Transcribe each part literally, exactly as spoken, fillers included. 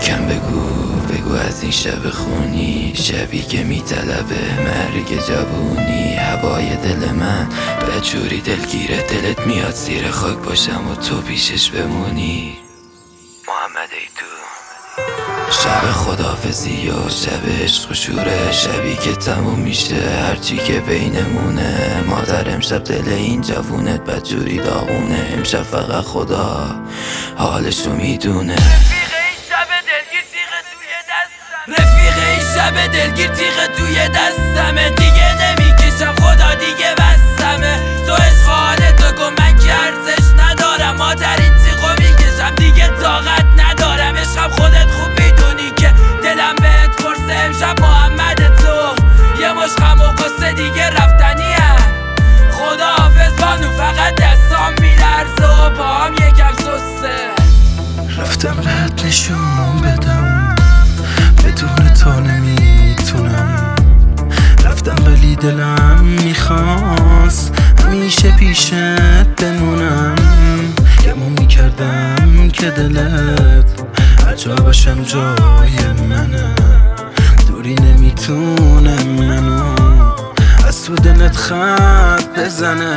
یکم بگو بگو از این شب خونی، شبی که میطلبه مرگ جوونی. هوای دل من بجوری دلگیره، دلت میاد زیر خاک باشم و تو پیشش بمونی. محمد ای تو شب خداحافظی و شب عشق و شوره، شبی که تموم میشه هرچی که بینمونه. مادر امشب دل این جوونت بدجوری داغونه، امشب فقط خدا حالشو میدونه. رفیق این شب دلگیر تیغ توی دستمه، دیگه نمیکشم خدا دیگه بستمه. تو عشق حالتو کن من که ارزش ندارم، مادر این تیغو میکشم دیگه طاقت ندارم. عشقم خودت خوب میدونی که دلم بهت پرسه، امشب محمد تو یه مش غم و قصه دیگه رفتنی هم. خدا حافظ بانو فقط دستام میلرزه و پاهم یکم سسته. رفتم بهت نشون بدم بدون تو نمیتونم، رفتم ولی دلم میخواست همیشه پیشت بمونم. گمون میکردم که دلت هر جا باشم جای منه، دوری نمیتونم منو از تو دلت خط بزنه.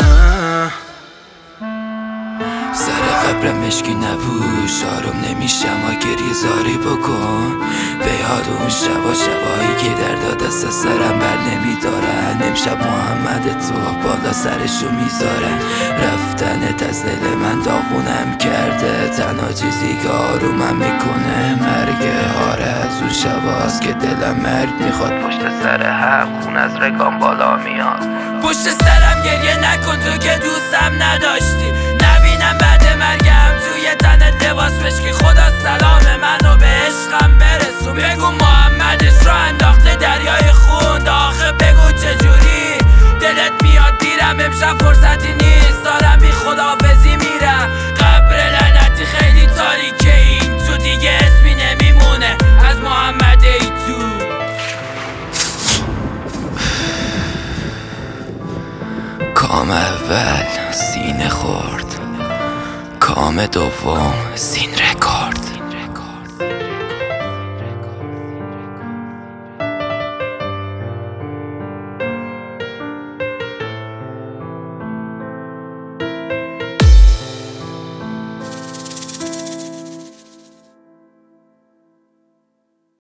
سر قبرم مشکی نبوش، آروم نمیشم و گریه زاری بکن. به یاد اون شبا شبایی که درد دست سرم بر نمیدارن. امشب محمد تو بالا سرشو میذارن، رفتنت از دل من داغونم کرده. تنها چیزی که آرومم میکنه مرگ. آره از اون شباست که دلم مرگ میخواد، پشت سر هم خون از رگام بالا میاد. پشت سرم گریه نکن تو که دوستم نداشتی، نبینم بعد مرگم توی تنت لباس بشکی. خدا سلام منو به عشقم برسون، بگو محمدش رو انداخته دریای خون. آخه بگو چجوری دلت میاد دیرم، امشب فرصتی نیست دارم بی خداحافظی میرم. قبر لعنتی خیلی تاریکه، این تو دیگه اسمی نمیمونه از محمد ای تو. کام اول سینه خورد، کام دوم سین رکورد.